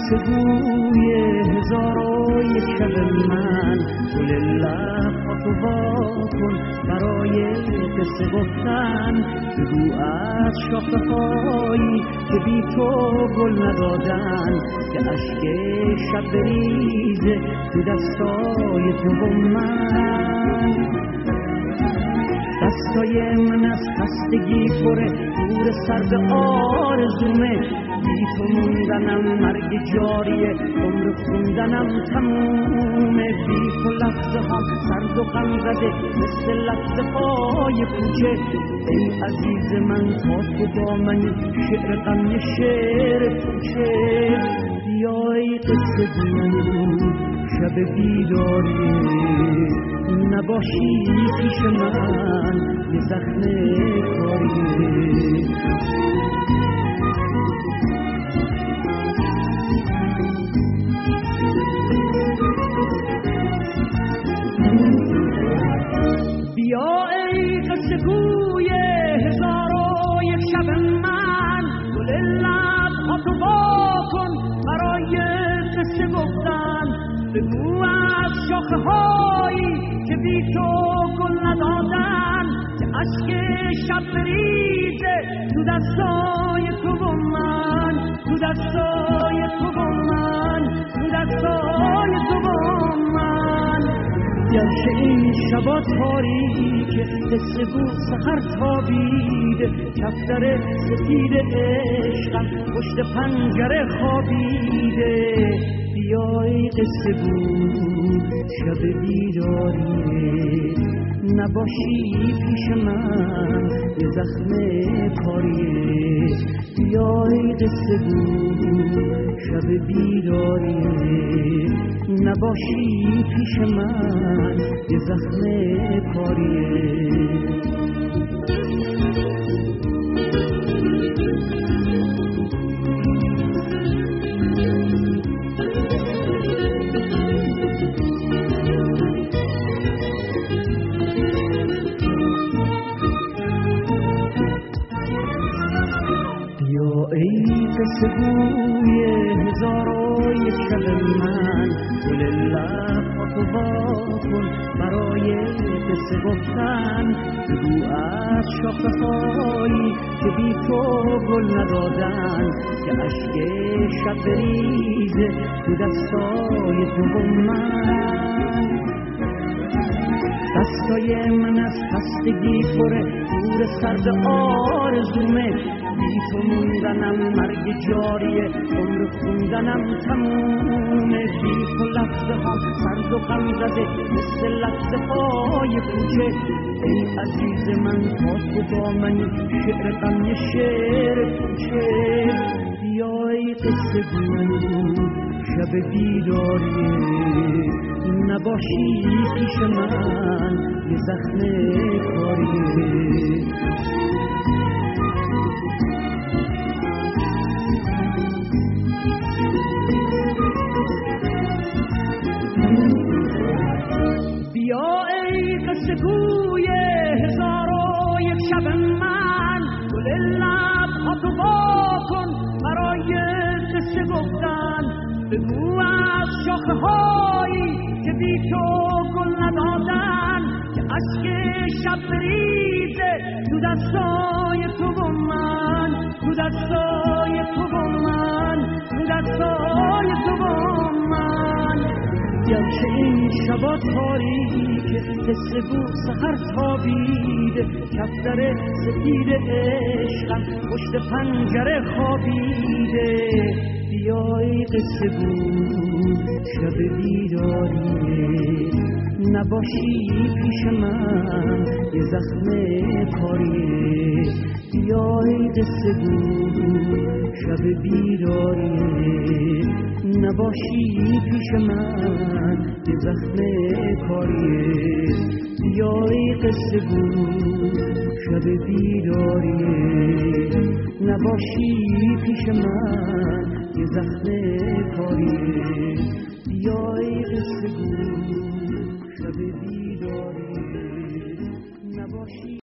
قصه گوی هزار و یک شب من گل لب‌هاتو وا کن برای قصه گفتن. بگو از شاخه‌هایی که بی تو گل ندادن که اشک شب بریزه تو دستای تو و من. دستای من از خستگی پره دور سر به آرزومه. بی تو موندنم مرگ جاریه عمر خوندنم تمومه. بی تو لحظه هم سرد و غم زده مثل لحظه های کوچه. ای عزیز من تا تو با منی شعر غم یه شعر کوچه. بیای قصه گو شب بیداریه نباشی پیش من یه زخم کاریه. بیا ای قصه گوی هزار و یک شب من گل لب‌هاتو وا کن برای قصه گفتن. بگو از شاخه‌هایی که بی تو گل ندادن که اشک شب بریزه تو دستای تو و من. تو دستای تو و من. تو دستای تو و من. گرچه این شبا تاریکه قصه گو سحر تابیده. کفتر سفید عشقم پشت پنجره خوابیده. بیای قصه گو شب بیداریه نباشی پیش من یه زخم کاریه. بیای قصه گو شب بیداریه نباشی پیش من یه زخم کاریه. ای قصه گوی هزار و یک شب من گل لب‌هاتو وا کن برای قصه گفتن. بگو از شاخه‌هایی که بی تو گل ندادن که اشک شب بریزه تو دستای تو و من. دستای من از خستگی پره دور سرد آرزومه. بی تو موندنم مرگ جاریه عمر خوندنم تمومه. بی تو لحظه هم سرد و غم زده مثل لحظه های کوچه. ای عزیز من تا تو با منی شعر غم یه شعر کوچه. بیای قصه گو شب بیداریه نباشی پیش من یه زخم کاریه. بیا ای قصه گوی هزار و یک شب من گل لب‌هاتو وا کن برای قصه گفتن. بگو از شاخه‌هایی که بی تو گل ندادن که اشک شب بریزه تو دستای تو و من. تو دستای تو و من. تو دستای تو و من. گرچه این شبا تاریکه قصه گو سحر تابیده. کفتر سفید عشقم پشت پنجره خوابیده. بیای قصه گو شب بیداریه نباشی پیش من یه زخم کاریه. بیای قصه گو شب بیداریه نباشی پیش من یه زخم کاریه. بیای قصه گو شب بیداریه نباشی پیش من یه زخم کاریه. بیای قصه گو شب بیداریه نباشی